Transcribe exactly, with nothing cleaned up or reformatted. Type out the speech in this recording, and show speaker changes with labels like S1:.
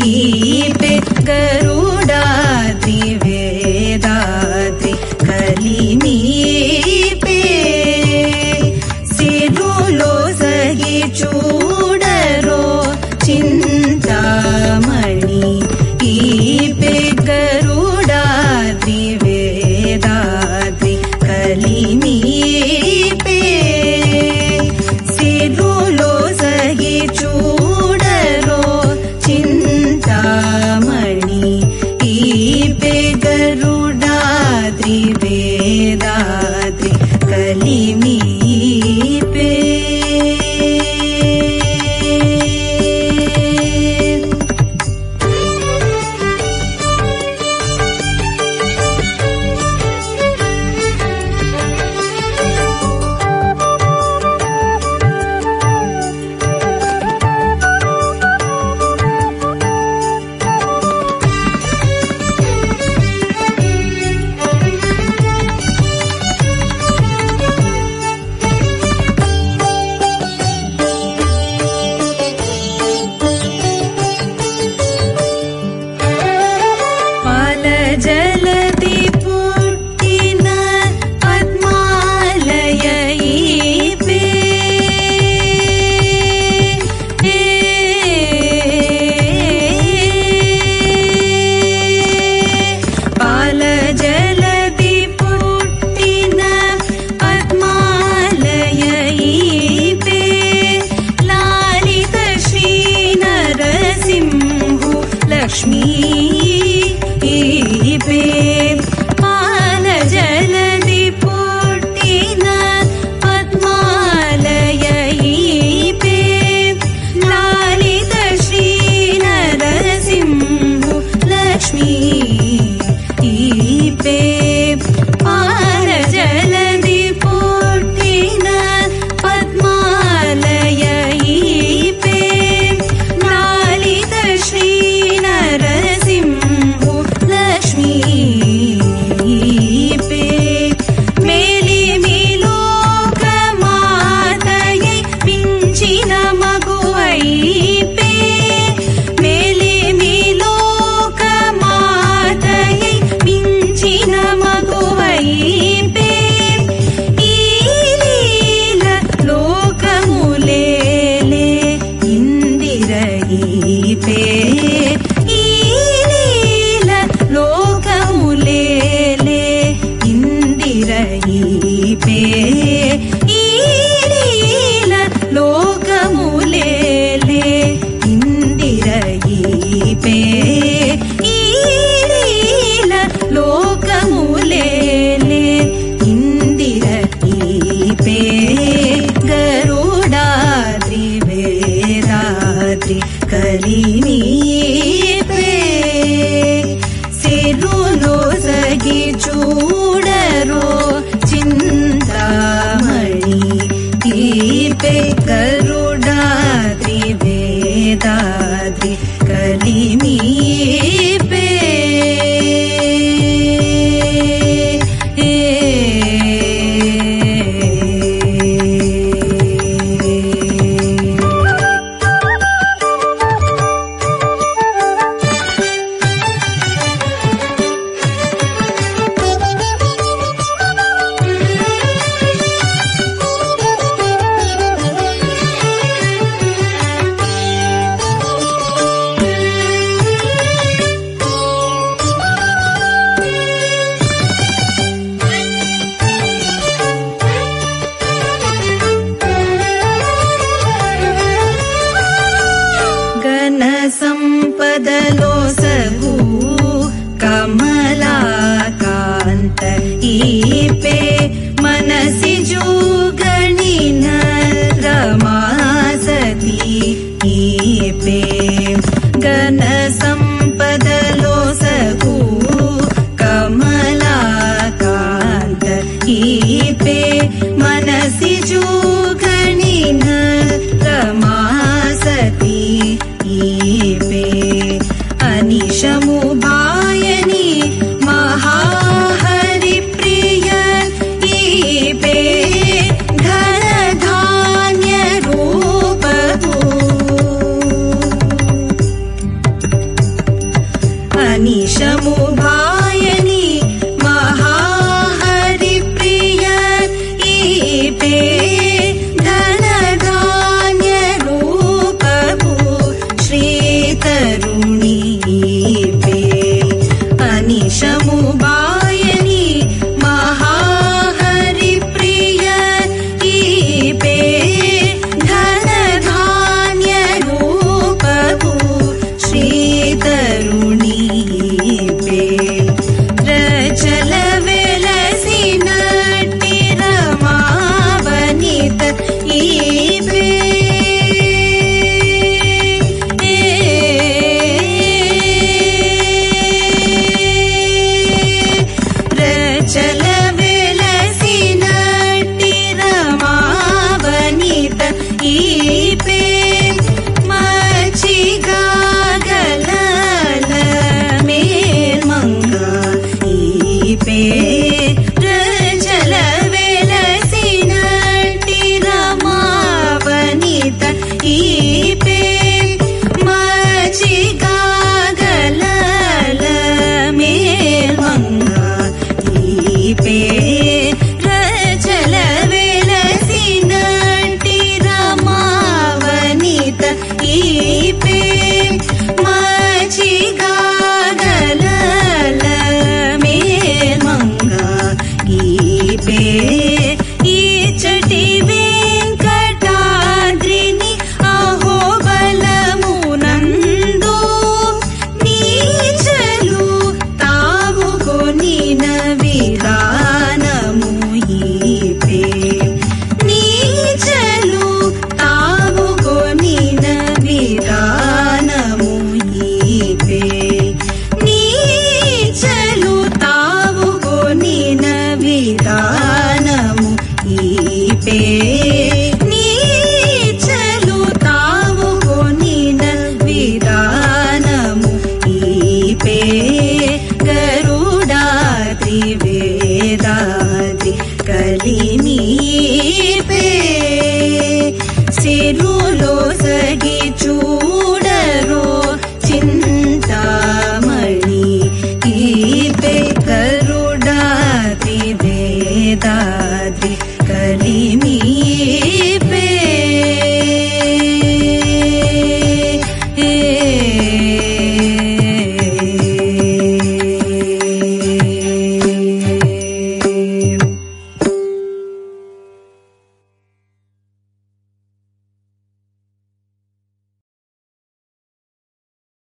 S1: ePay Garudadri Vedadri కలిమీపే సిరులో సగి చూడరో Chintamani ePay Garudadri Vedadri కలిమీపే సిరులో సగి చూడరో Chintamani ePay Garudadri Vedadri కలిమీపే జలది పుట్టిన Padmalaya ePay పాల జలది పుట్టిన పద్మాలయ ఈపే లాలిత శ్రీ నరసింహు లక్ష్మీ ఈపే పాల జలది పుట్టిన పద్మాలయ ఈపే లాలిత శ్రీ నరసింహు లక్ష్మీ ఈపే పాల జలది పుట్టిన పద్మాలయ ఈపే లాలిత శ్రీ నరసింహు లక్ష్మీ ఈపే మేలిమిలోక మాతయై మించిన మగువైపే మేలిమిలోక మాతయై మించిన మగువైపే ఈ లీల లోకములేలే ఇందిర ఈపే ఈ లీల లోకములేలే ఇందిర ఈపే ఈ లీల లోకములేలే ఇందిర ఈపే ఈ లీల లోకములేలే ఇందిర ఈపే గరుడాద్రి వేదాద్రి కలిమీపే సిరులో సగి చూడరో చింతామణి ఈపే గరుడాద్రి వేదాద్రి కలిమీపే గణ సంపదలో సగు కమలాకాంత ఈపే మనసి జూగణిన రమాసతి ఈపే గణ సంపదలో సగు కమలాకాంత ఈపే మనసి జూగణిన రమాసతి ఈపే అనిశము భాయని మహాహరి ప్రియ ఈపే ఘన ధాన్య రూప अनिशमु भायनी महाहरि प्रिय ईपे धन धान्य रूपभू श्री तरुणी ईपे अनिशमु भायनी महाहरि प्रिय ईपे धन धान्य रूपभू श्री तरुणी ईपे रचल वेलसिनट्टि रमावनित ईपे रचल वेलसिनट्टि रमावनित ईपे मचिगागलल मेल्मंग ईपे रचल वेलसिनट्टि रमावनित ईपे मचिगागलल मेल्मंग ईपे रचल वेलसिनट्टि रमावनित ईपे मचिगागलल मेल्मंग ईपे ఈచటి వెంకటాద్రిని అహోబలమునందు నీచలు తావు కొనిన విధానము ఈపే నీచలు తావు కొనిన విధానము ఈపే నీచలు తావు కొనిన విధానము ఈపే నీచలు తావు కొనిన విధానము ఈపే గరుడాద్రి వేదాద్రి కలిమీపే సిరులో సగి చూడరో చింతామణి ఈపే గరుడాద్రి వేదాద్రి